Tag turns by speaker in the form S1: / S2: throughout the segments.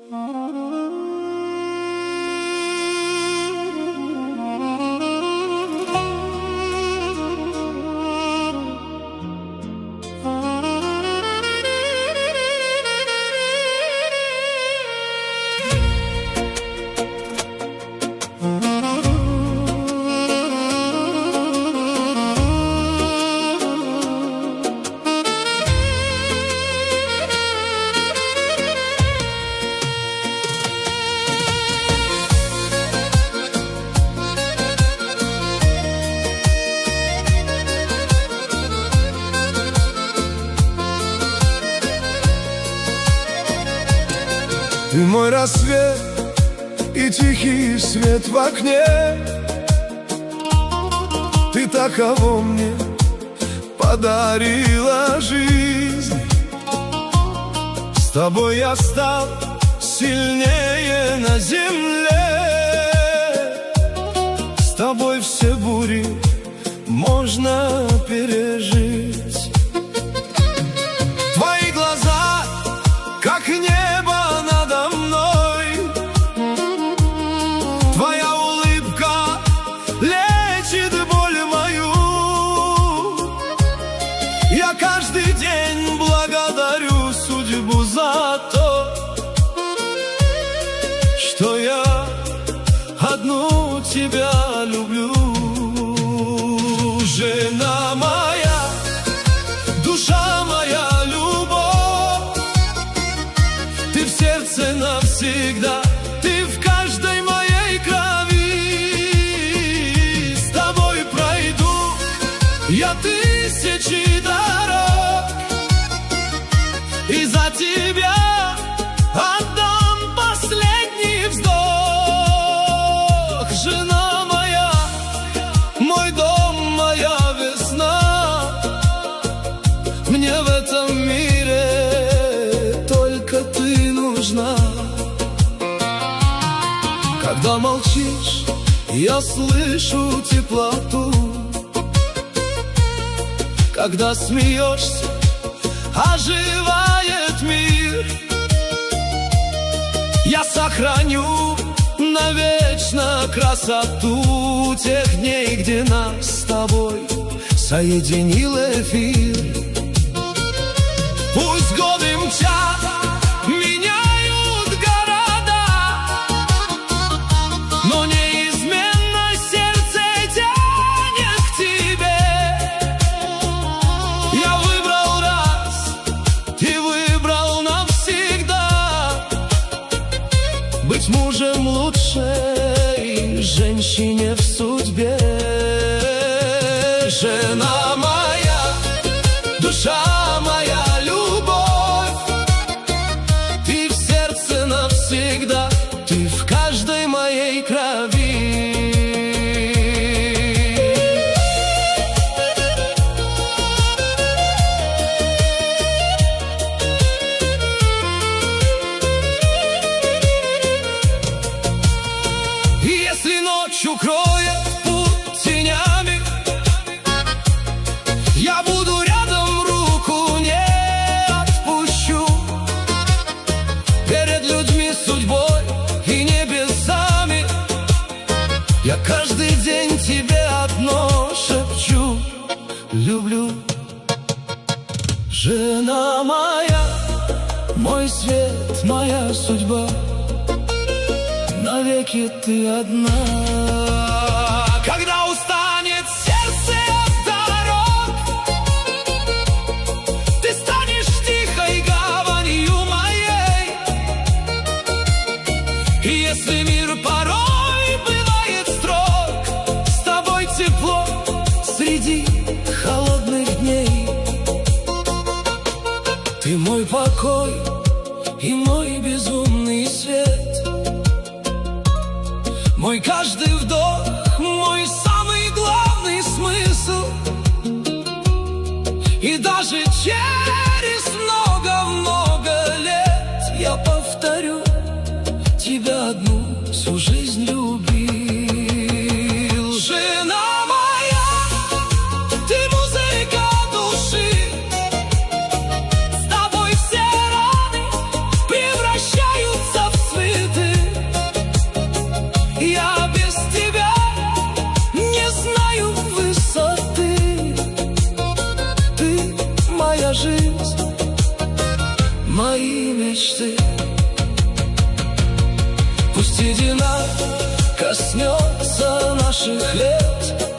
S1: Ты мой рассвет и тихий свет в окне. Ты таково мне подарила жизнь. С тобой я стал сильнее на земле. С тобой все бури можно пережить. Твои глаза, как небо надо мной. Твоя улыбка лечит боль мою. Я каждый день благодарю судьбу за то, что я одну тебя люблю. Жена моя, душа моя, любовь, ты в сердце навсегда, ты в каждой моей крови. С тобой пройду я тысячи дорог, и за тебя отдам последний вздох. Жена моя, мой дом, моя весна, мне в этом мире только ты нужна. Когда молчишь, я слышу теплоту. Когда смеешься, оживает мир. Я сохраню навечно красоту тех дней, где нас с тобой соединил эфир. Пусть годы мчат, меняют города, но неизменно сердце тянет к тебе. Я выбрал раз, ты выбрал навсегда быть мужем лучшей женщине в судьбе. Жена моя, душа моя, любовь, ты в сердце навсегда, ты в каждой моей крови. Если ночь укроет путь тенями, я буду рядом, руку не отпущу. Перед людьми, судьбой и небесами я каждый день тебе одно шепчу: люблю. Жена моя, мой свет, моя судьба, навеки ты одна. Когда устанет сердце от дорог, ты станешь тихой гаванью моей. И если мир порой бывает строг, с тобой тепло среди холодных дней. Ты мой покой и мой безумный свет, мой каждый вдох, мой самый главный смысл. И даже через много-много лет я повторю: тебя одну всю жизнь любил. Жена моя, ты музыка души, с тобой все раны превращаются в мечты. Пусть седина коснется наших лет,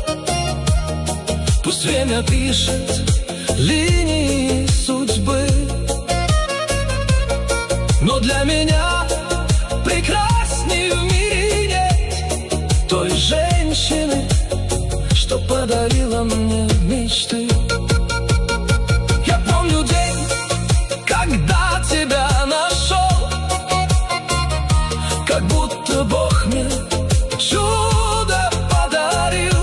S1: пусть время пишет линии судьбы, но для меня прекрасней в мире нет той женщины, что подарила мне мечты. Я помню день, когда тебя нашел, как будто Бог мне чудо подарил.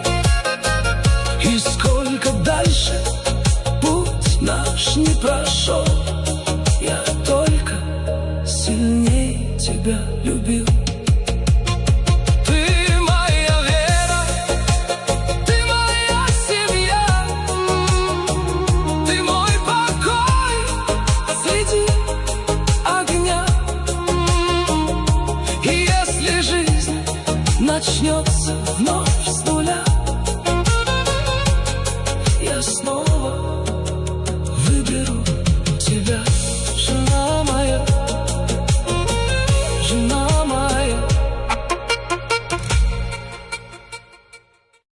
S1: И сколько дальше путь наш не прошел, я только сильнее тебя любил. Начнется вновь снова.